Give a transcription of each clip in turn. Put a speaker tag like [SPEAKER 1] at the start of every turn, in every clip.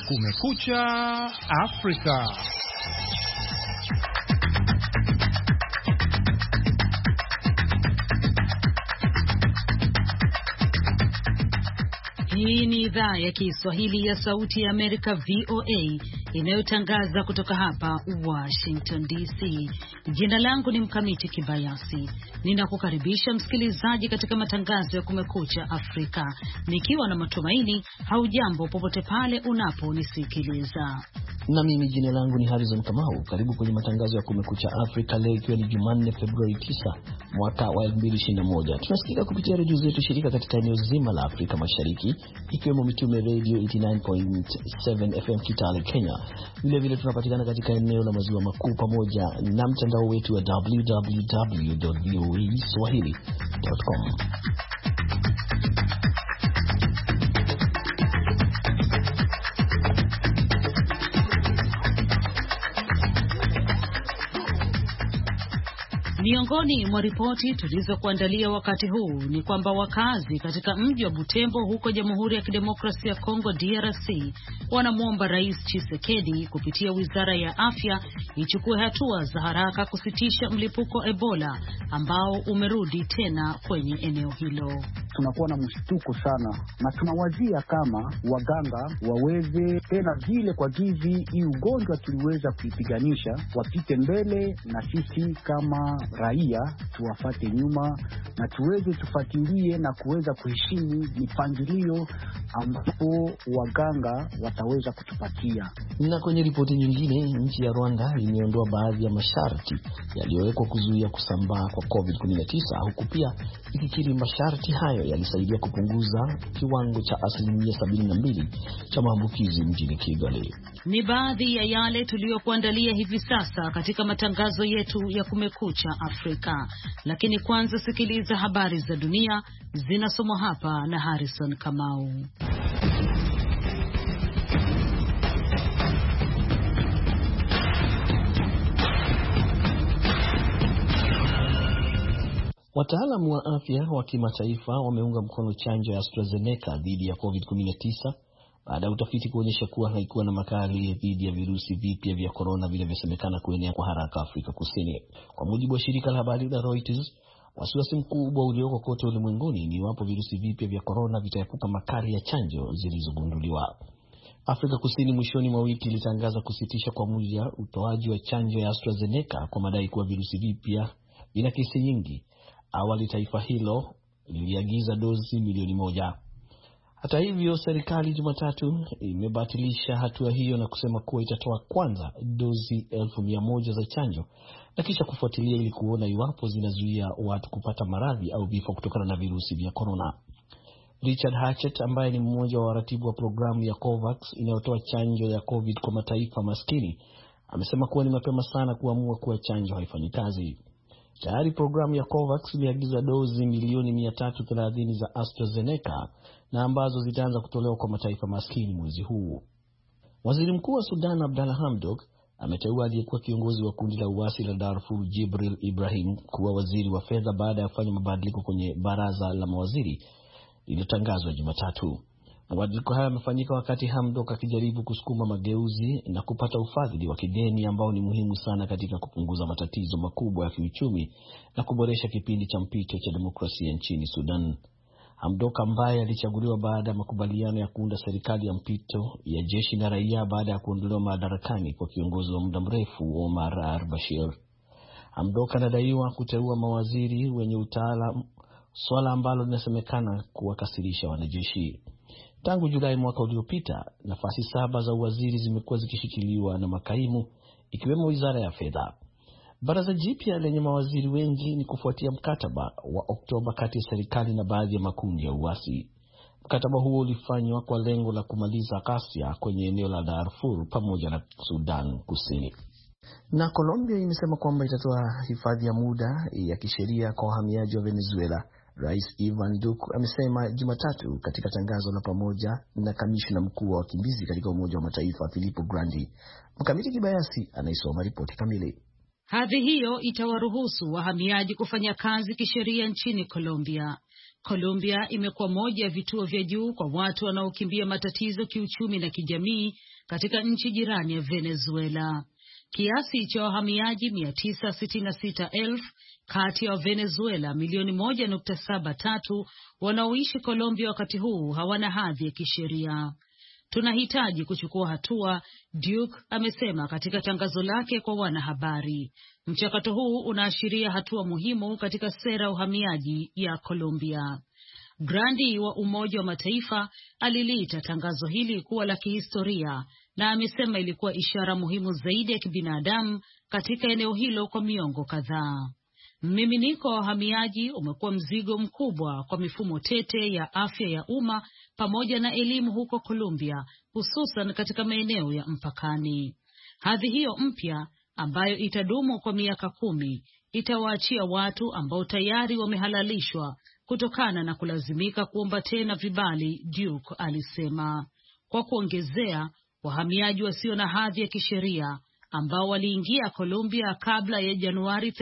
[SPEAKER 1] Kumekucha Afrika.
[SPEAKER 2] Hii ni idhaa ya Kiswahili ya Sauti ya Amerika VOA inayotangaza kutoka hapa Washington DC. Jina langu ni Mkamiti Kibayasi. Ninakukaribisha msikilizaji katika matangazo ya Kumekucha Afrika, nikiwa na matumaini haujambo popote pale unaponisikiliza.
[SPEAKER 3] Na mimi jina langu ni Harrison Kamau. Karibu kwenye matangazo ya Kumekucha Afrika leo ikiwa ni Jumanne Februari 9 mwaka wa 2021. Tunasikika kupitia redio zetu shirika katika eneo zima la Afrika Mashariki, ikiwemo Mitume Radio 89.7 FM Kitale, Kenya. Vile tunapatikana katika eneo la maziwa makuu pamoja na mtandao wetu wa www.voaswahili.com.
[SPEAKER 2] Miongoni mwa ripoti tulizokuandalia wakati huu ni kwamba wakazi katika mji wa Butembo huko Jamhuri ya Kidemokrasia ya Kongo DRC wanamwomba Rais Tshisekedi kupitia Wizara ya Afya ichukue hatua za haraka kusitisha mlipuko wa Ebola ambao umerudi tena kwenye eneo hilo.
[SPEAKER 4] Tunakuwa na mshtuko sana na tunawazia kama waganga waweze tena vile kwa gizi hii ugonjwa tuliweza kuipiganisha wapite mbele na sisi kama raia tuwafate nyuma na tuweze tufuatilie na kuweza kuheshimu mipangilio ambapo waganga wataweza kutupatia.
[SPEAKER 3] Na kwenye ripoti nyingine, nchi ya Rwanda imeondoa baadhi ya masharti yaliyowekwa kuzuia kusambaa kwa COVID-19, huku pia ikikiri masharti hayo yalisaidia kupunguza kiwango cha 72% cha maambukizi mjini Kigali.
[SPEAKER 2] Ni baadhi ya yale tuliyokuandalia hivi sasa katika matangazo yetu ya Kumekucha Afrika. Lakini kwanza sikiliza habari za dunia zinasomwa hapa na Harrison Kamau.
[SPEAKER 3] Wataalamu wa afya wa kimataifa wameunga mkono chanjo ya AstraZeneca dhidi ya COVID-19 baada ya utafiti kuonyesha kuwa haikuwa na makali dhidi ya virusi vipya vya corona vinavyosemekana kuenea kwa haraka Afrika Kusini. Kwa mujibu wa shirika la habari la Reuters, wasiwasi mkubwa ulioko kote ulimwenguni ni iwapo virusi vipya vya corona vitaepuka makali ya chanjo zilizogunduliwa. Afrika Kusini mwishoni mwa wiki ilitangaza kusitisha kwa muda utoaji wa chanjo ya AstraZeneca kwa madai kuwa virusi vipya vina kesi nyingi. Awali taifa hilo liliagiza dozi milioni 1. Hata hivyo, serikali Jumatatu imebatilisha hatua hiyo na kusema kuwa itatoa kwanza dozi 100,000 za chanjo na kisha kufuatilia ili kuona iwapo zinazuia watu kupata maradhi au vifo kutokana na virusi vya corona. Richard Hatchett, ambaye ni mmoja wa waratibu wa programu ya COVAX inayotoa chanjo ya COVID kwa mataifa maskini, amesema kuwa ni mapema sana kuamua kuwa chanjo haifanyi kazi. Tayari programu ya COVAX imeagiza dozi milioni 330 za AstraZeneca na ambazo zitaanza kutolewa kwa mataifa maskini mwezi huu. Waziri Mkuu wa Sudan Abdalla Hamdok ameteua aliyekuwa kiongozi wa kundi la uasi la Darfur Jibril Ibrahim kuwa waziri wa fedha baada ya kufanya mabadiliko kwenye baraza la mawaziri lililotangazwa Jumatatu. Mabadiliko haya yamefanyika wakati Hamdok akijaribu kusukuma mageuzi na kupata ufadhili wa kigeni ambao ni muhimu sana katika kupunguza matatizo makubwa ya kiuchumi na kuboresha kipindi cha mpito cha demokrasia nchini Sudan. Hamdok, ambaye alichaguliwa baada ya makubaliano ya kuunda serikali ya mpito ya jeshi na raia baada ya kuondolewa madarakani kwa kiongozi wa muda mrefu Omar al-Bashir. Hamdok anadaiwa kuteua mawaziri wenye utaalamu, swala ambalo linasemekana kuwakasirisha wanajeshi. Tangu Julai mwaka uliopita, nafasi 7 za uwaziri zimekuwa zikishikiliwa na makaimu, ikiwemo wizara ya fedha. Baraza jipya lenye mawaziri wengi ni kufuatia mkataba wa Oktoba kati ya serikali na baadhi ya makundi ya uasi. Mkataba huo ulifanywa kwa lengo la kumaliza ghasia kwenye eneo la Darfur pamoja na Sudan Kusini. Na Colombia imesema kwamba itatoa hifadhi ya muda ya kisheria kwa wahamiaji wa Venezuela. Rais Ivan Duque amesema Jumatatu katika tangazo la pamoja na kamishna mkuu wa wakimbizi katika Umoja wa Mataifa Filippo Grandi. Mkamiti Kibayasi anaisoma ripoti kamili.
[SPEAKER 2] Hadhi hiyo itawaruhusu wahamiaji kufanya kazi kisheria nchini Colombia. Colombia imekuwa moja ya vituo vya juu kwa watu wanaokimbia matatizo kiuchumi na kijamii katika nchi jirani ya Venezuela. Kiasi cha wahamiaji 966,000 kati ya Venezuela milioni 1.73 wanaoishi Colombia wakati huu hawana hadhi ya kisheria. Tunahitaji kuchukua hatua, Duque amesema katika tangazo lake kwa wanahabari. Mchakato huu unaashiria hatua muhimu katika sera ya uhamiaji ya Colombia. Grandi wa Umoja wa Mataifa aliliita tangazo hili kuwa la kihistoria na amesema ilikuwa ishara muhimu zaidi ya kibinadamu katika eneo hilo kwa miongo kadhaa. Mmiminiko wa wahamiaji umekuwa mzigo mkubwa kwa mifumo tete ya afya ya umma pamoja na elimu huko Colombia, hususan katika maeneo ya mpakani. Hadhi hiyo mpya ambayo itadumu kwa miaka 10 itawaachia watu ambao tayari wamehalalishwa kutokana na kulazimika kuomba tena vibali, Duque alisema. Kwa kuongezea, wahamiaji wasio na hadhi ya kisheria ambao waliingia Colombia kabla ya Januari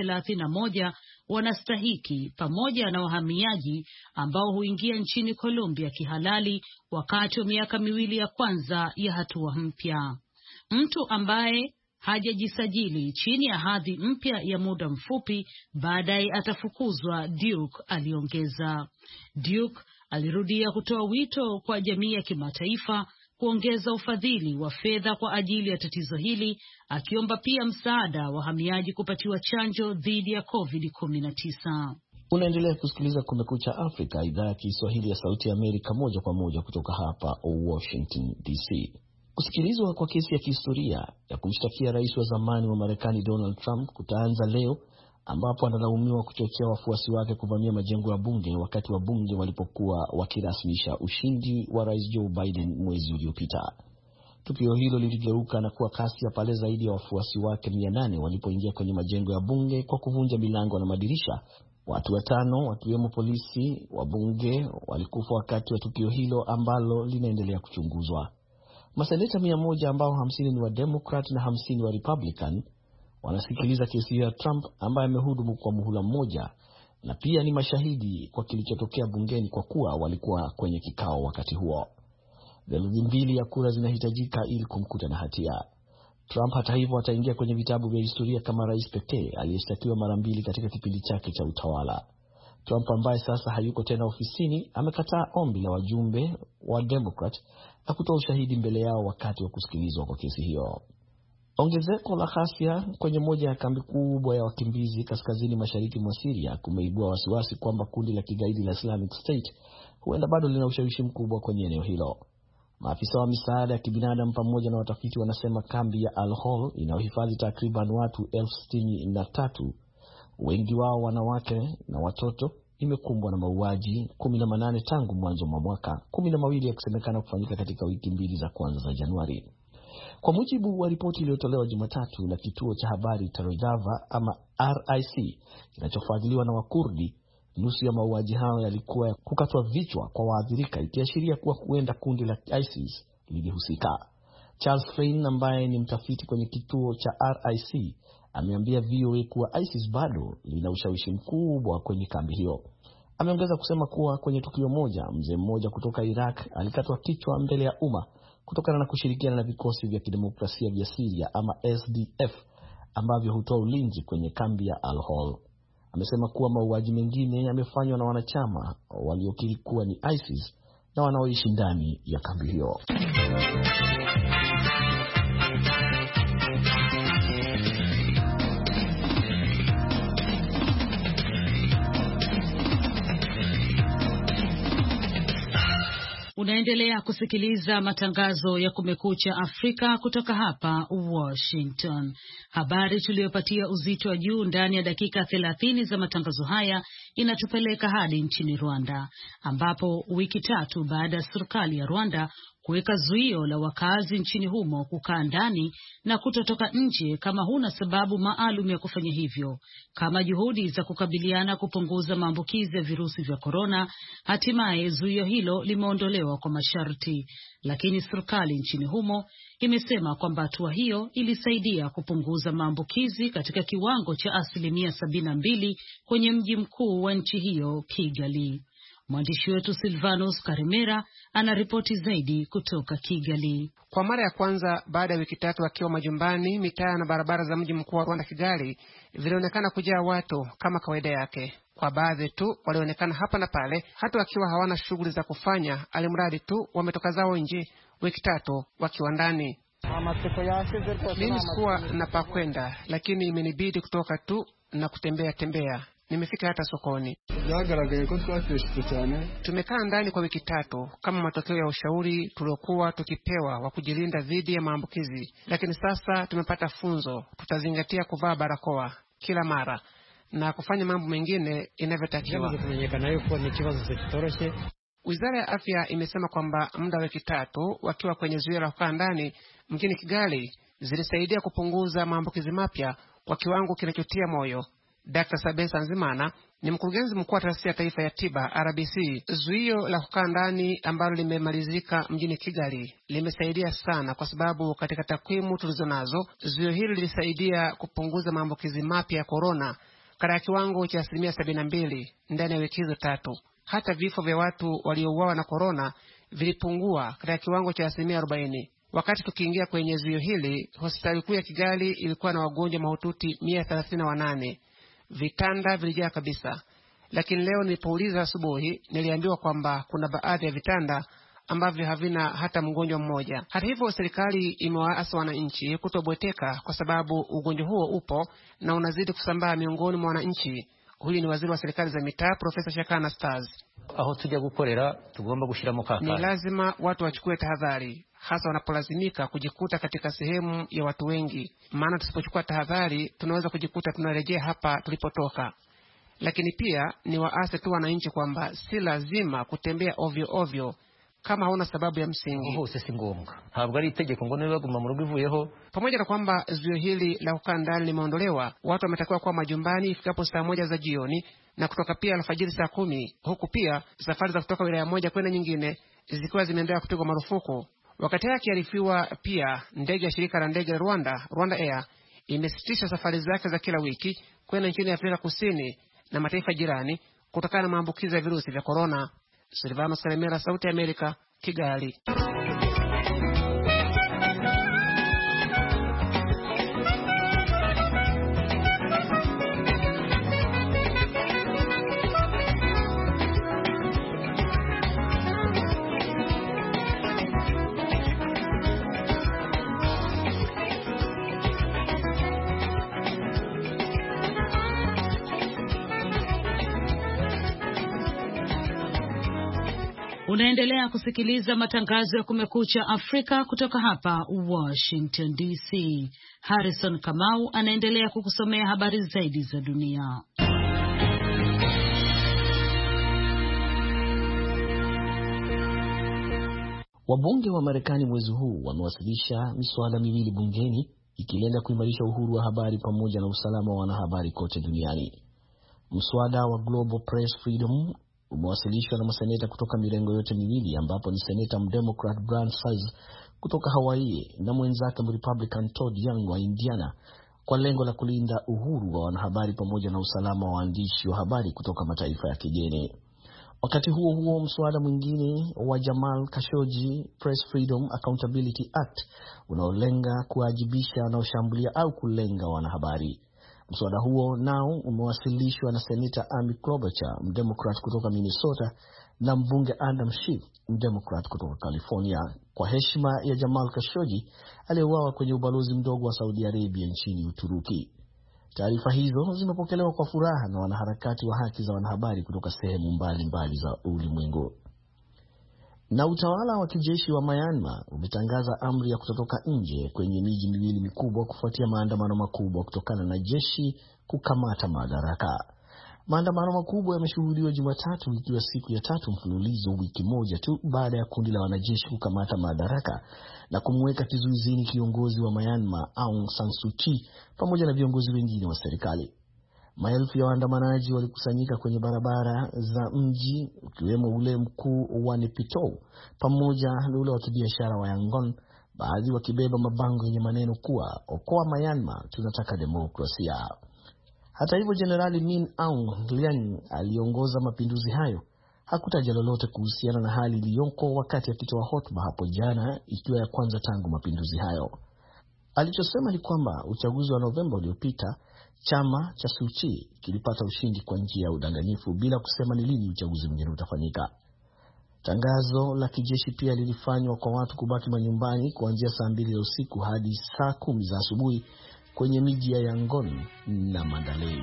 [SPEAKER 2] 31 wanastahiki, pamoja na wahamiaji ambao huingia nchini Colombia kihalali wakati wa miaka 2 ya kwanza ya hatua mpya. Mtu ambaye hajajisajili chini ya hadhi mpya ya muda mfupi baadaye atafukuzwa, Duque aliongeza. Duque alirudia kutoa wito kwa jamii ya kimataifa kuongeza ufadhili wa fedha kwa ajili ya tatizo hili, akiomba pia msaada wahamiaji kupatiwa chanjo dhidi ya COVID-19.
[SPEAKER 3] Unaendelea kusikiliza Kumekucha Afrika, idhaa ya Kiswahili ya Sauti ya Amerika, moja kwa moja kutoka hapa Washington DC. Kusikilizwa kwa kesi ya kihistoria ya kumshtakia rais wa zamani wa Marekani Donald Trump kutaanza leo, ambapo analaumiwa kuchochea wafuasi wake kuvamia majengo ya bunge wakati wa bunge walipokuwa wakirasmisha ushindi wa rais Joe Biden mwezi uliopita. Tukio hilo liligeuka na kuwa kasi ya pale zaidi ya wafuasi wake 800 walipoingia kwenye majengo ya bunge kwa kuvunja milango na madirisha. Watu 5 wakiwemo polisi wa bunge walikufa wakati wa tukio hilo ambalo linaendelea kuchunguzwa. Maseneta 100 ambao 50 ni wa Democrat na 50 wa Republican wanasikiliza kesi ya Trump ambaye amehudumu kwa muhula mmoja, na pia ni mashahidi kwa kilichotokea bungeni kwa kuwa walikuwa kwenye kikao wakati huo. Theluthi 2 ya kura zinahitajika ili kumkuta na hatia. Trump hata hivyo ataingia kwenye vitabu vya historia kama rais pekee aliyeshtakiwa mara 2 katika kipindi chake cha utawala. Trump ambaye sasa hayuko tena ofisini amekataa ombi la wajumbe wa Democrat na kutoa ushahidi mbele yao wakati wa kusikilizwa kwa kesi hiyo. Ongezeko la ghasia kwenye moja ya kambi kubwa ya wakimbizi kaskazini mashariki mwa Syria kumeibua wasiwasi kwamba kundi la kigaidi la Islamic State huenda bado lina ushawishi mkubwa kwenye eneo hilo. Maafisa wa misaada ya kibinadamu pamoja na watafiti wanasema kambi ya Al-Hol inayohifadhi takriban watu 63,000, wengi wao wanawake na watoto, imekumbwa na mauaji 18 tangu mwanzo wa mwaka, 12 yakisemekana kufanyika katika wiki 2 za kwanza za Januari. Kwa mujibu wa ripoti iliyotolewa Jumatatu na kituo cha habari cha Rojava ama RIC kinachofadhiliwa na Wakurdi, nusu ya mauaji hayo yalikuwa kukatwa vichwa kwa waathirika, ikiashiria kuwa huenda kundi la ISIS lilihusika. Charles Fein ambaye ni mtafiti kwenye kituo cha RIC ameambia VOA kuwa ISIS bado lina ushawishi mkubwa kwenye kambi hiyo. Ameongeza kusema kuwa kwenye tukio moja, mzee mmoja kutoka Iraq alikatwa kichwa mbele ya umma kutokana na kushirikiana na vikosi vya kidemokrasia vya Syria ama SDF ambavyo hutoa ulinzi kwenye kambi ya Al-Hol. Amesema kuwa mauaji mengine yamefanywa na wanachama waliokiri kuwa ni ISIS na wanaoishi ndani ya kambi hiyo.
[SPEAKER 2] Unaendelea kusikiliza matangazo ya Kumekucha Afrika kutoka hapa Washington. Habari tuliyopatia uzito wa juu ndani ya dakika 30 za matangazo haya inatupeleka hadi nchini Rwanda, ambapo wiki 3 baada ya serikali ya Rwanda kuweka zuio la wakazi nchini humo kukaa ndani na kutotoka nje kama huna sababu maalum ya kufanya hivyo, kama juhudi za kukabiliana kupunguza maambukizi ya virusi vya korona, hatimaye zuio hilo limeondolewa kwa masharti. Lakini serikali nchini humo imesema kwamba hatua hiyo ilisaidia kupunguza maambukizi katika kiwango cha 72% kwenye mji mkuu wa nchi hiyo, Kigali. Mwandishi wetu Silvanus Karimera anaripoti zaidi kutoka Kigali.
[SPEAKER 5] Kwa mara ya kwanza baada ya wiki 3 wakiwa majumbani, mitaa na barabara za mji mkuu wa Rwanda Kigali vilionekana kujaa watu kama kawaida yake. Kwa baadhi tu walionekana hapa na pale, hata wakiwa hawana shughuli za kufanya, alimradi tu wametoka zao nje wiki 3 wakiwa ndani. Mimi sikuwa na pa kwenda, lakini imenibidi kutoka tu na kutembea. Nimefika hata sokoni. Tumekaa ndani kwa wiki 3 kama matokeo ya ushauri tuliokuwa tukipewa wa kujilinda dhidi ya maambukizi, lakini sasa tumepata funzo. Tutazingatia kuvaa barakoa kila mara na kufanya mambo mengine inavyotakiwa. Wizara ya Afya imesema kwamba muda wa wiki 3 wakiwa kwenye zuio la kukaa ndani mjini Kigali zilisaidia kupunguza maambukizi mapya kwa kiwango kinachotia moyo. Dr. Sabesa Nzimana ni mkurugenzi mkuu wa taasisi ya taifa ya tiba RBC. Zuio la kukaa ndani ambalo limemalizika mjini Kigali limesaidia sana, kwa sababu katika takwimu tulizonazo zuio hili lilisaidia kupunguza maambukizi mapya ya corona katika kiwango cha 72% ndani ya wiki hizo 3. Hata vifo vya watu waliouawa na corona vilipungua katika kiwango cha 40%. Wakati tukiingia kwenye zuio hili, hospitali kuu ya Kigali ilikuwa na wagonjwa mahututi 138. Vitanda vilijaa kabisa. Lakini leo nilipouliza asubuhi, niliambiwa kwamba kuna baadhi ya vitanda ambavyo havina hata mgonjwa mmoja. Hata hivyo, serikali imewaasa wananchi kutobweteka, kwa sababu ugonjwa huo upo na unazidi kusambaa miongoni mwa wananchi. Huyu ni waziri wa serikali za mitaa, Profesa Shakana Stars.
[SPEAKER 6] Aho tujya gukorera tugomba gushiramo kaka.
[SPEAKER 5] Ni lazima watu wachukue tahadhari, hasa wanapolazimika kujikuta katika sehemu ya watu wengi, maana tusipochukua tahadhari tunaweza kujikuta tunarejea hapa tulipotoka. Lakini pia ni waase tu wananchi kwamba si lazima kutembea ovyo kama hauna sababu ya msingi.
[SPEAKER 6] Hose si ngombwa. Ntabwo ari itegeko ngo niba baguma mu rugo ivuyeho.
[SPEAKER 5] Pamoja na kwamba zuio hili la kukaa ndani limeondolewa, watu wametakiwa kuwa majumbani ifikapo saa 1 za jioni na kutoka pia alfajiri saa 10, huku pia safari za kutoka wilaya moja kwenda nyingine zikiwa zimeendelea kupigwa marufuku. Wakati akiarifiwa pia, ndege ya shirika la ndege la Rwanda Air imesitisha safari zake za kila wiki kwenda nchini Afrika Kusini na mataifa jirani kutokana na maambukizi ya virusi vya corona. Silvanus Karimera, Sauti ya Amerika, Kigali.
[SPEAKER 2] Unaendelea kusikiliza matangazo ya Kumekucha Afrika kutoka hapa Washington DC. Harrison Kamau anaendelea kukusomea habari zaidi za dunia.
[SPEAKER 3] Wabunge wa Marekani mwezi huu wamewasilisha miswada miwili bungeni ikilenga kuimarisha uhuru wa habari pamoja na usalama wa wanahabari kote duniani. Mswada wa Global Press Freedom umewasilishwa na maseneta kutoka mirengo yote miwili, ambapo ni seneta mdemocrat Brian Saez kutoka Hawaii na mwenzake mrepublican Todd Young wa Indiana, kwa lengo la kulinda uhuru wa wanahabari pamoja na usalama wa waandishi wa habari kutoka mataifa ya kigeni. Wakati huo huo, mswada mwingine wa Jamal Khashoggi Press Freedom Accountability Act unaolenga kuwajibisha wanaoshambulia au kulenga wanahabari. Mswada huo nao umewasilishwa na Senator Amy Klobuchar, mdemocrat kutoka Minnesota, na mbunge Adam Schiff, mdemocrat kutoka California, kwa heshima ya Jamal Khashoggi aliyeuawa kwenye ubalozi mdogo wa Saudi Arabia nchini Uturuki. Taarifa hizo zimepokelewa kwa furaha na wanaharakati wa haki za wanahabari kutoka sehemu mbalimbali za ulimwengu. Na utawala wa kijeshi wa Myanmar umetangaza amri ya kutotoka nje kwenye miji miwili mikubwa kufuatia maandamano makubwa kutokana na jeshi kukamata madaraka. Maandamano makubwa yameshuhudiwa Jumatatu, ikiwa siku ya 3 mfululizo, wiki moja tu baada ya kundi la wanajeshi kukamata madaraka na kumweka kizuizini kiongozi wa Myanmar Aung San Suu Kyi pamoja na viongozi wengine wa serikali. Maelfu ya waandamanaji walikusanyika kwenye barabara za mji, ukiwemo ule mkuu wa Naypyidaw pamoja na ule wa kibiashara wa Yangon, baadhi wakibeba mabango yenye maneno kuwa okoa Myanmar, tunataka demokrasia. Hata hivyo, Jenerali Min Aung Hlaing aliongoza mapinduzi hayo Hakutaja lolote kuhusiana na hali iliyoko wakati akitoa hotuba hapo jana, ikiwa ya kwanza tangu mapinduzi hayo. Alichosema ni kwamba uchaguzi wa Novemba uliopita, chama cha Suu Kyi kilipata ushindi kwa njia ya udanganyifu bila kusema ni lini uchaguzi mwingine utafanyika. Tangazo la kijeshi pia lilifanywa kwa watu kubaki manyumbani kuanzia saa 2 ya usiku hadi saa 10 za asubuhi kwenye miji ya Yangon na Mandalay.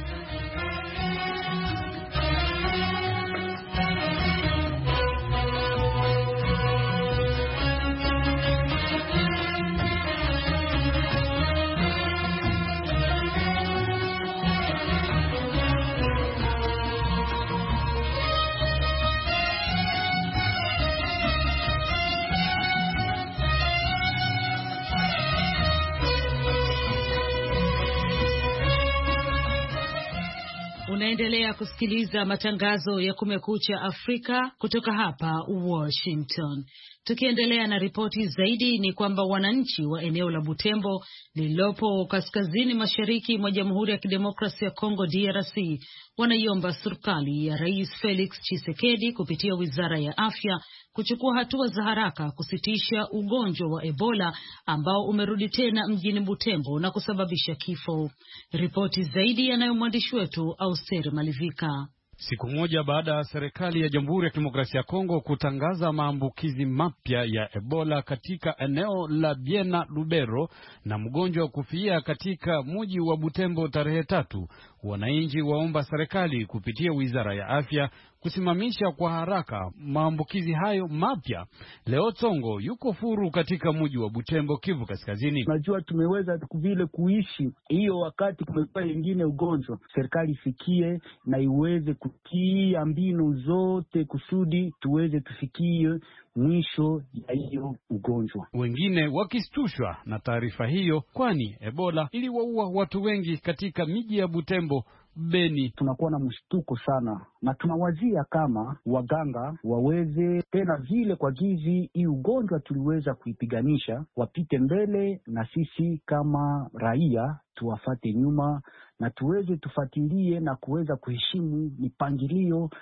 [SPEAKER 2] Unaendelea kusikiliza matangazo ya Kumekucha Afrika kutoka hapa Washington. Tukiendelea na ripoti zaidi ni kwamba wananchi wa eneo la Butembo lililopo kaskazini mashariki mwa Jamhuri ya Kidemokrasia ya Kongo DRC wanaiomba serikali ya Rais Felix Tshisekedi kupitia Wizara ya Afya kuchukua hatua za haraka kusitisha ugonjwa wa Ebola ambao umerudi tena mjini Butembo na kusababisha kifo. Ripoti zaidi yanayo mwandishi wetu Austeri Malivika.
[SPEAKER 1] Siku moja baada ya serikali ya Jamhuri ya Kidemokrasia ya Kongo kutangaza maambukizi mapya ya Ebola katika eneo la Biena Lubero na mgonjwa kufia katika mji wa Butembo tarehe 3, wananchi waomba serikali kupitia Wizara ya Afya kusimamisha kwa haraka maambukizi hayo mapya. Leo Tsongo yuko furu katika mji wa Butembo, Kivu Kaskazini.
[SPEAKER 4] Najua tumeweza vile kuishi hiyo wakati kumekuwa wengine ugonjwa. Serikali ifikie na iweze kutia mbinu zote kusudi tuweze tufikie mwisho ya hiyo ugonjwa.
[SPEAKER 1] Wengine wakistushwa na taarifa hiyo, kwani Ebola iliwaua watu wengi katika miji ya Butembo, Beni.
[SPEAKER 4] Tunakuwa na mshtuko sana na tunawazia kama waganga waweze tena vile kwa gizi hii ugonjwa tuliweza kuipiganisha, wapite mbele na sisi kama raia tuwafate nyuma na tuweze tufuatilie na kuweza kuheshimu mipangilio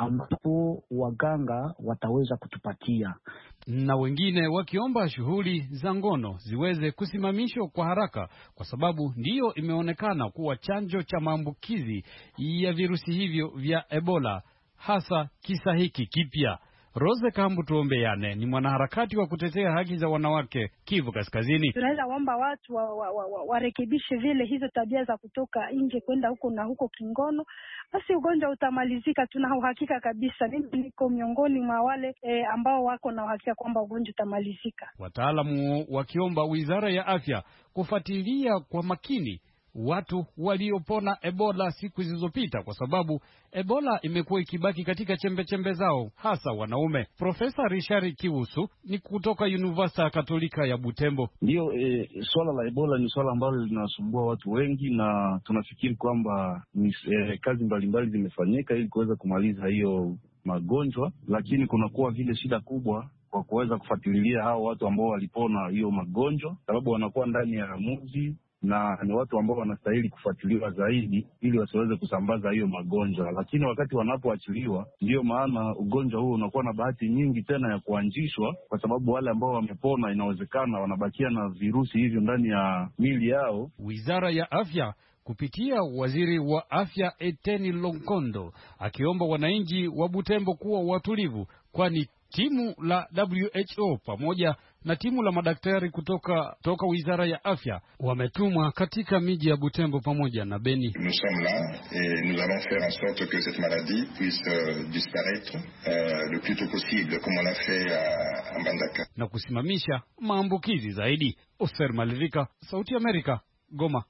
[SPEAKER 4] ambapo waganga wataweza kutupatia.
[SPEAKER 1] Na wengine wakiomba shughuli za ngono ziweze kusimamishwa kwa haraka kwa sababu ndiyo imeonekana kuwa chanjo cha maambukizi ya virusi hivyo vya Ebola, hasa kisa hiki kipya. Rose Kambu Tuombeane ni mwanaharakati wa kutetea haki za wanawake Kivu Kaskazini.
[SPEAKER 7] Tunaweza kuomba watu warekebishe vile hizo tabia za kutoka nje kwenda huko na huko kingono, basi ugonjwa utamalizika. Tuna uhakika kabisa, mimi niko miongoni mwa wale ambao wako na uhakika kwamba ugonjwa utamalizika.
[SPEAKER 1] Wataalamu wakiomba Wizara ya Afya kufuatilia kwa makini watu waliopona Ebola siku zilizopita kwa sababu Ebola imekuwa ikibaki katika chembe zao, hasa wanaume. Profesa Richard Kiusu ni kutoka University Katolika ya Butembo.
[SPEAKER 8] Ndio, swala la Ebola ni swala ambalo linasumbua watu wengi na tunafikiri kwamba kazi mbalimbali zimefanyika ili kuweza kumaliza hiyo magonjwa, lakini kunakuwa vile shida kubwa kwa kuweza kufuatilia hao watu ambao walipona hiyo magonjwa, sababu wanakuwa ndani ya mji na ni watu ambao wanastahili kufuatiliwa zaidi ili wasiweze kusambaza hiyo magonjwa. Lakini wakati wanapoachiliwa, ndiyo maana ugonjwa huu unakuwa na bahati nyingi tena ya kuanzishwa, kwa sababu wale ambao wamepona inawezekana wanabakia na virusi hivyo ndani ya miili yao.
[SPEAKER 1] Wizara ya Afya kupitia waziri wa Afya Eteni Lonkondo akiomba wananchi wa Butembo kuwa watulivu, kwani timu la WHO pamoja na timu la madaktari kutoka Wizara ya Afya wametumwa katika miji ya Butembo pamoja na Beni.
[SPEAKER 9] Nous sommes là et nous allons faire en sorte que cette maladie puisse disparaître le plus tôt possible comme on l'a fait à Mbandaka,
[SPEAKER 1] na kusimamisha maambukizi zaidi. Oser Malivika, Sauti ya Amerika, Goma.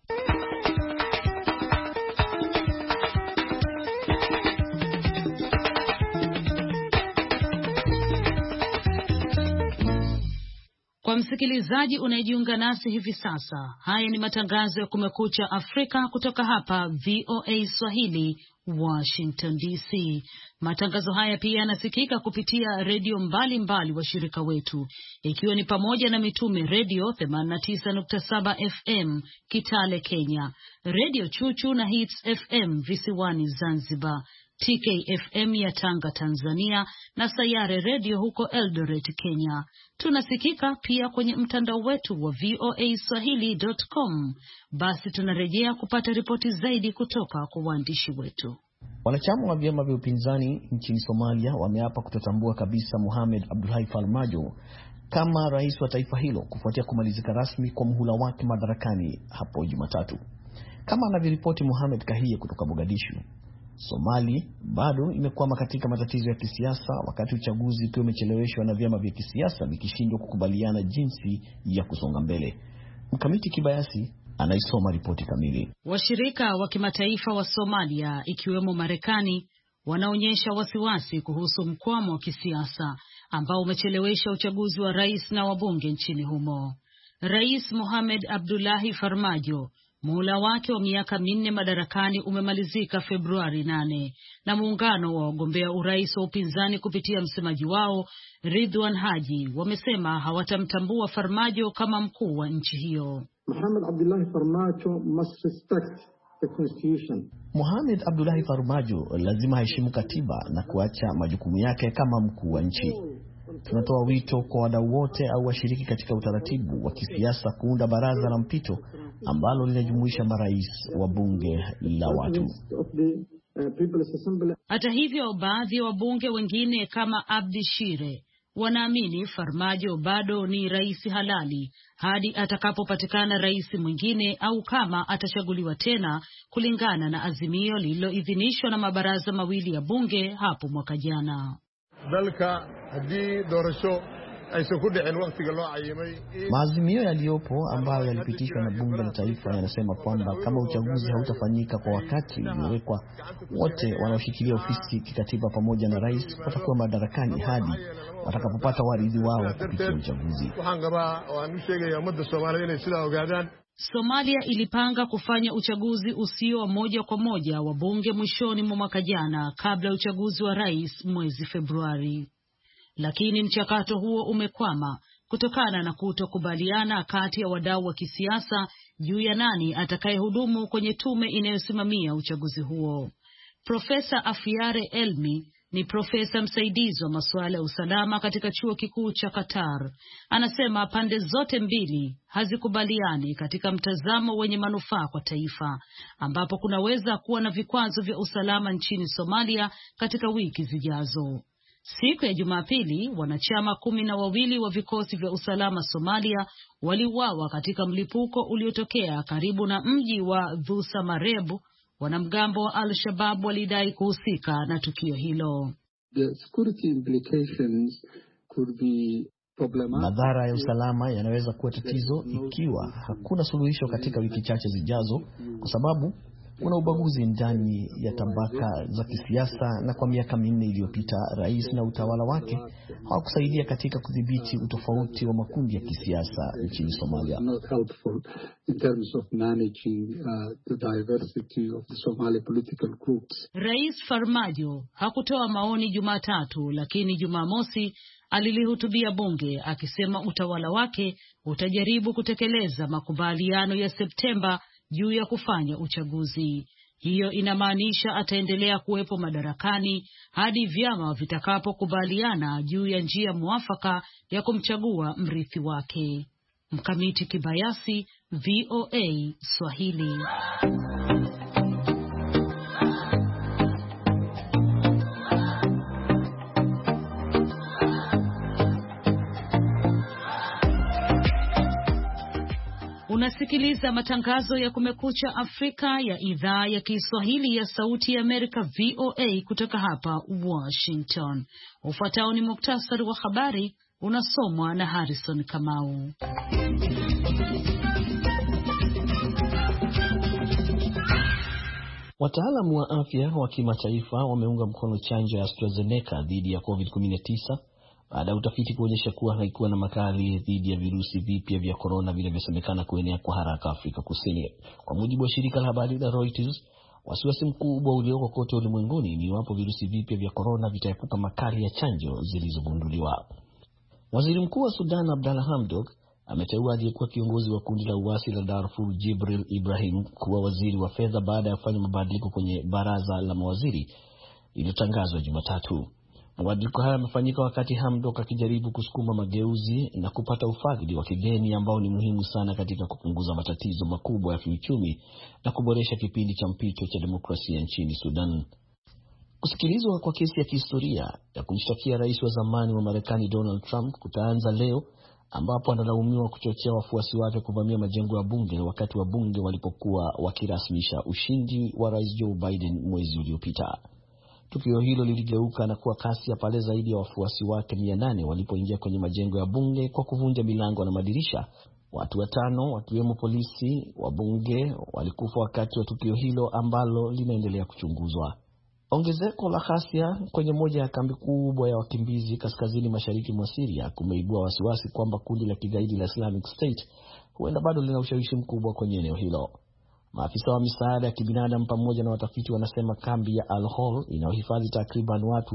[SPEAKER 2] Kwa msikilizaji unayejiunga nasi hivi sasa, haya ni matangazo ya Kumekucha Afrika kutoka hapa VOA Swahili, Washington DC. Matangazo haya pia yanasikika kupitia redio mbalimbali washirika wetu, ikiwa ni pamoja na Mitume Radio 89.7 FM Kitale Kenya, Radio Chuchu na Hits FM visiwani Zanzibar, TKFM ya Tanga Tanzania na Sayare Radio huko Eldoret Kenya. Tunasikika pia kwenye mtandao wetu wa voaswahili.com. Basi tunarejea kupata ripoti zaidi kutoka kwa waandishi wetu.
[SPEAKER 3] Wanachama wa vyama vya upinzani nchini Somalia wameapa kutotambua kabisa Mohamed Abdullahi Farmajo kama rais wa taifa hilo kufuatia kumalizika rasmi kwa muhula wake madarakani hapo Jumatatu. Kama anavyoripoti Mohamed Kahie kutoka Mogadishu, Somali bado imekwama katika matatizo ya kisiasa wakati uchaguzi ukiwa umecheleweshwa na vyama vya kisiasa vikishindwa kukubaliana jinsi ya kusonga mbele. Mkamiti Kibayasi anaisoma ripoti kamili.
[SPEAKER 2] Washirika wa kimataifa wa Somalia ikiwemo Marekani wanaonyesha wasiwasi kuhusu mkwamo wa kisiasa ambao umechelewesha uchaguzi wa rais na wabunge nchini humo. Rais Mohamed Abdullahi Farmajo muhula wake wa miaka 4 madarakani umemalizika Februari 8 na muungano wa wagombea urais wa upinzani kupitia msemaji wao Ridwan Haji wamesema hawatamtambua Farmajo kama mkuu wa nchi hiyo.
[SPEAKER 10] Mohamed Abdullahi Farmajo must respect the constitution.
[SPEAKER 3] Mohamed Abdullahi Farmajo lazima heshimu katiba na kuacha majukumu yake kama mkuu wa nchi. Tunatoa wito kwa wadau wote au washiriki katika utaratibu wa kisiasa kuunda baraza la mpito ambalo linajumuisha marais wa bunge la watu.
[SPEAKER 2] Hata hivyo, baadhi ya wabunge wengine kama Abdi Shire wanaamini Farmajo bado ni rais halali hadi atakapopatikana rais mwingine au kama atachaguliwa tena kulingana na azimio lililoidhinishwa na mabaraza mawili ya bunge hapo mwaka jana.
[SPEAKER 3] Maazimio yaliyopo ambayo yalipitishwa na bunge la taifa yanasema kwamba kama uchaguzi hautafanyika kwa wakati uliowekwa, wote wanaoshikilia ofisi kikatiba pamoja na rais watakuwa madarakani hadi watakapopata waridhi wao kupitia uchaguzi.
[SPEAKER 2] Somalia ilipanga kufanya uchaguzi usio wa moja kwa moja wa bunge mwishoni mwa mwaka jana kabla ya uchaguzi wa rais mwezi Februari. Lakini mchakato huo umekwama kutokana na kutokubaliana kati ya wadau wa kisiasa juu ya nani atakayehudumu kwenye tume inayosimamia uchaguzi huo. Profesa Afiare Elmi ni profesa msaidizi wa masuala ya usalama katika chuo kikuu cha Qatar. Anasema pande zote mbili hazikubaliani katika mtazamo wenye manufaa kwa taifa, ambapo kunaweza kuwa na vikwazo vya usalama nchini Somalia katika wiki zijazo. Siku ya Jumapili, wanachama 12 wa vikosi vya usalama Somalia waliuawa katika mlipuko uliotokea karibu na mji wa Dhusamareb. Wanamgambo wa Al-Shabaab walidai kuhusika na tukio hilo.
[SPEAKER 10] The security implications could be problematic.
[SPEAKER 3] Madhara ya usalama yanaweza kuwa tatizo ikiwa hakuna suluhisho katika wiki chache zijazo, kwa sababu kuna ubaguzi ndani ya tabaka za kisiasa, na kwa miaka 4 iliyopita rais na utawala wake hawakusaidia katika kudhibiti utofauti wa makundi ya kisiasa nchini Somalia.
[SPEAKER 10] Not helpful in terms of managing the diversity of the Somali political groups.
[SPEAKER 2] Rais Farmajo hakutoa maoni Jumatatu, lakini Jumamosi alilihutubia bunge akisema utawala wake utajaribu kutekeleza makubaliano ya Septemba juu ya kufanya uchaguzi. Hiyo inamaanisha ataendelea kuwepo madarakani hadi vyama vitakapokubaliana juu ya njia mwafaka ya kumchagua mrithi wake. Mkamiti Kibayasi, VOA Swahili. Unasikiliza matangazo ya Kumekucha Afrika ya idhaa ya Kiswahili ya Sauti ya Amerika VOA kutoka hapa Washington. Ufuatao ni muktasari wa habari unasomwa na Harrison Kamau.
[SPEAKER 3] Wataalamu wa afya wa kimataifa wameunga mkono chanjo ya AstraZeneca dhidi ya COVID-19 baada ya utafiti kuonyesha kuwa haikuwa na makali dhidi ya virusi vipya vya korona vinavyosemekana kuenea kwa haraka Afrika Kusini. Kwa mujibu wa shirika la habari la Reuters, wasiwasi mkubwa ulioko kote ulimwenguni ni iwapo virusi vipya vya korona vitaepuka makali ya chanjo zilizogunduliwa. Waziri Mkuu wa Sudan Abdalla Hamdok ameteua aliyekuwa kiongozi wa kundi la uasi la Darfur Jibril Ibrahim kuwa waziri wa fedha baada ya kufanya mabadiliko kwenye baraza la mawaziri iliyotangazwa Jumatatu. Mabadiliko haya yamefanyika wakati Hamdok akijaribu kusukuma mageuzi na kupata ufadhili wa kigeni ambao ni muhimu sana katika kupunguza matatizo makubwa ya kiuchumi na kuboresha kipindi cha mpito cha demokrasia nchini Sudan. Kusikilizwa kwa kesi ya kihistoria ya kumshtakia rais wa zamani wa Marekani Donald Trump kutaanza leo, ambapo analaumiwa kuchochea wafuasi wake kuvamia majengo ya bunge wakati wa bunge walipokuwa wakirasmisha ushindi wa rais Joe Biden mwezi uliopita. Tukio hilo liligeuka na kuwa kasi ya pale zaidi ya wafuasi wake 800 walipoingia kwenye majengo ya bunge kwa kuvunja milango na madirisha. Watu 5 wakiwemo polisi wa bunge walikufa wakati wa tukio hilo ambalo linaendelea kuchunguzwa. Ongezeko la ghasia kwenye moja ya kambi kubwa ya wakimbizi kaskazini mashariki mwa Syria kumeibua wasiwasi kwamba kundi la kigaidi la Islamic State huenda bado lina ushawishi mkubwa kwenye eneo hilo. Maafisa wa misaada ya kibinadamu pamoja na watafiti wanasema kambi ya Al-Hol inayohifadhi takriban watu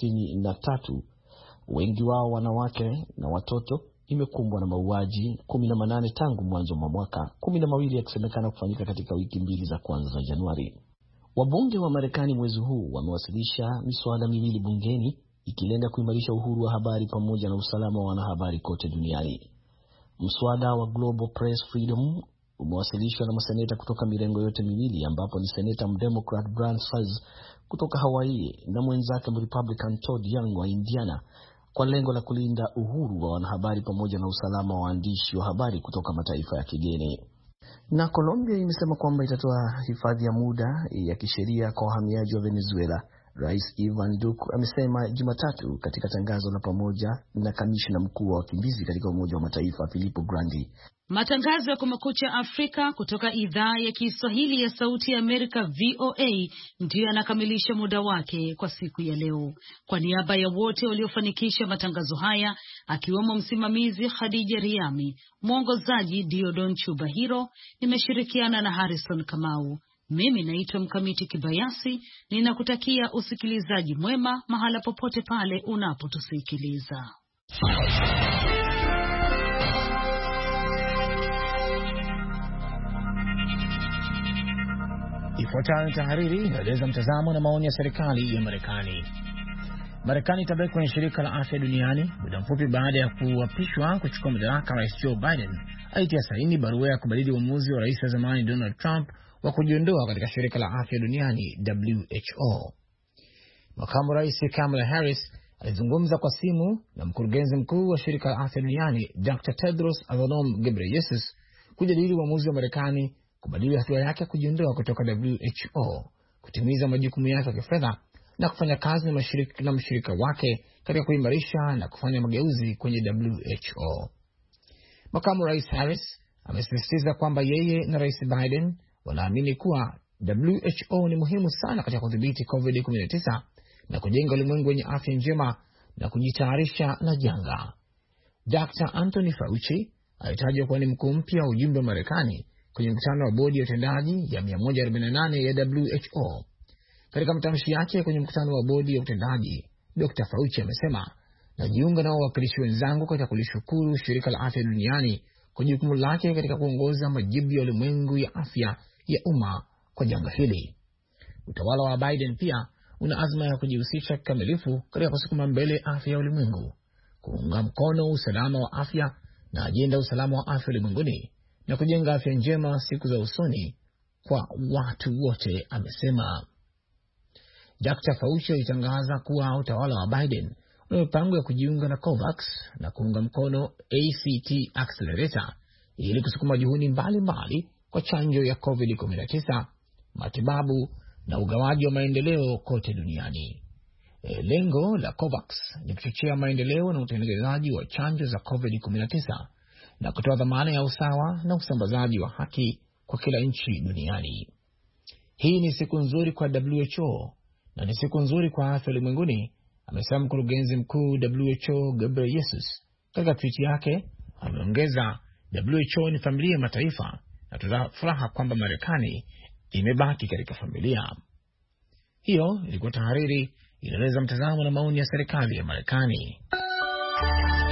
[SPEAKER 3] 63,000, wengi wao wanawake na watoto, imekumbwa na mauaji 18 tangu mwanzo wa mwaka, 12 yakisemekana kufanyika katika wiki mbili za kwanza za Januari. Wabunge wa Marekani mwezi huu wamewasilisha miswada miwili bungeni ikilenga kuimarisha uhuru wa habari pamoja na usalama wa wanahabari kote duniani. Mswada wa Global Press Freedom umewasilishwa na maseneta kutoka mirengo yote miwili, ambapo ni seneta mdemocrat Brian Fuzz kutoka Hawaii na mwenzake mrepublican Todd Young wa Indiana, kwa lengo la kulinda uhuru wa wanahabari pamoja na usalama wa waandishi wa habari kutoka mataifa ya kigeni. Na Colombia imesema kwamba itatoa hifadhi ya muda ya kisheria kwa wahamiaji wa Venezuela. Rais Ivan Duque amesema Jumatatu katika tangazo la pamoja na kamishna mkuu wa wakimbizi katika Umoja wa Mataifa Filippo Grandi.
[SPEAKER 2] Matangazo ya Kumekucha Afrika kutoka idhaa ya Kiswahili ya Sauti ya Amerika VOA ndiyo yanakamilisha muda wake kwa siku ya leo. Kwa niaba ya wote waliofanikisha matangazo haya, akiwemo msimamizi Khadija Riami, mwongozaji Diodon Chubahiro, nimeshirikiana na Harrison Kamau. Mimi naitwa Mkamiti Kibayasi, ninakutakia usikilizaji mwema mahala popote pale unapotusikiliza.
[SPEAKER 11] Ifuatayo ni tahariri inaeleza mtazamo na maoni ya serikali ya Marekani. Marekani itabaki kwenye shirika la afya duniani. Muda mfupi baada ya kuapishwa kuchukua madaraka, Rais Joe Biden alitia saini barua ya kubadili uamuzi wa rais wa zamani Donald Trump wa kujiondoa katika shirika la afya duniani WHO. Makamu Rais Kamala Harris alizungumza kwa simu na mkurugenzi mkuu wa shirika la afya duniani Dr. Tedros Adhanom Ghebreyesus kujadili uamuzi wa Marekani kubadili hatua yake kujiondoa kutoka WHO, kutimiza majukumu yake ya kifedha na kufanya kazi na mshirika wake katika kuimarisha na kufanya mageuzi kwenye WHO. Makamu Rais Harris amesisitiza kwamba yeye na Rais Biden wanaamini kuwa WHO ni muhimu sana katika kudhibiti COVID-19 na kujenga ulimwengu wenye afya njema na kujitayarisha na janga. Dr. Anthony Fauci alitajwa kuwa ni mkuu mpya wa ujumbe wa Marekani kwenye mkutano wa bodi ya utendaji ya 148 ya WHO. Katika matamshi yake kwenye mkutano wa bodi ya utendaji, Dr. Fauci amesema, najiunga na wawakilishi wenzangu katika kulishukuru shirika la afya duniani kwa jukumu lake katika kuongoza majibu ya ulimwengu ya afya ya umma kwa janga hili. Utawala wa Biden pia una azma ya kujihusisha kikamilifu katika kusukuma mbele afya ya ulimwengu, kuunga mkono usalama wa afya na ajenda usalama wa afya ulimwenguni na kujenga afya njema siku za usoni kwa watu wote, amesema. Dr. Fauci alitangaza kuwa utawala wa Biden una mipango ya kujiunga na COVAX na kuunga mkono ACT Accelerator ili kusukuma juhudi mbalimbali kwa chanjo ya COVID-19, matibabu na ugawaji wa maendeleo kote duniani. Lengo la COVAX ni kuchochea maendeleo na utengenezaji wa chanjo za COVID-19 na kutoa dhamana ya usawa na usambazaji wa haki kwa kila nchi duniani. Hii ni siku nzuri kwa WHO na ni siku nzuri kwa afya ulimwenguni, amesema mkurugenzi mkuu WHO Ghebreyesus. Katika tweet yake ameongeza, WHO ni familia ya mataifa na tunafuraha kwamba Marekani imebaki katika familia. Hiyo ilikuwa tahariri inaeleza mtazamo na maoni ya serikali ya Marekani.